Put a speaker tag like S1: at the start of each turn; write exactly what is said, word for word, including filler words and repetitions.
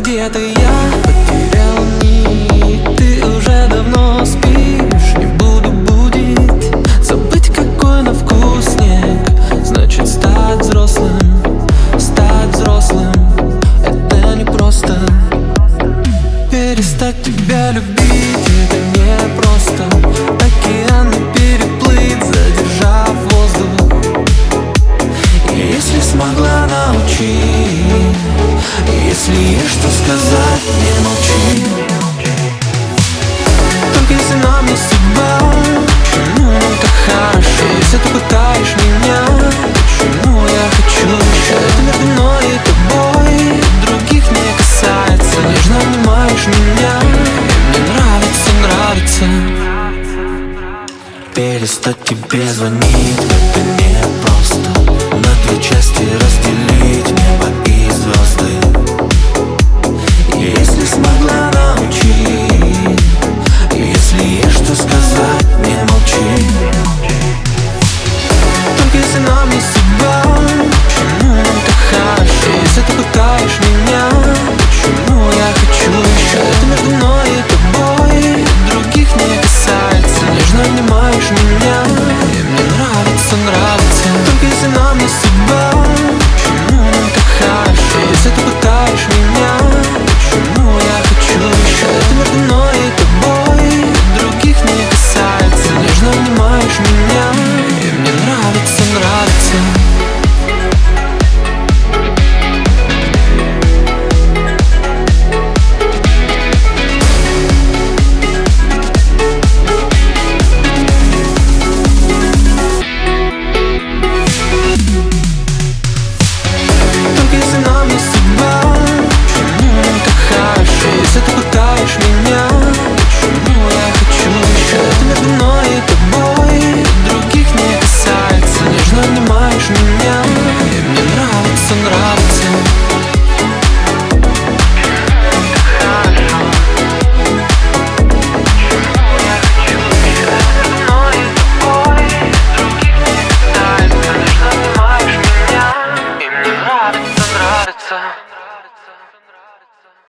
S1: Где-то я потерял нить, ты уже давно спишь. Не буду будить, забыть какой на вкус снег. Значит стать взрослым, стать взрослым — это не просто. Перестать тебя любить — это не просто. Океаны переплыть, задержав воздух. И если смогла научить, если есть что сказать, не молчи. Только если нам не судьба, почему нам так хорошо? Если ты пытаешь меня, почему я хочу еще? Это между мной и тобой, других не касается. Нежно обнимаешь меня, мне нравится, нравится. Перестать тебе звонить — это не просто. На две части разделить меня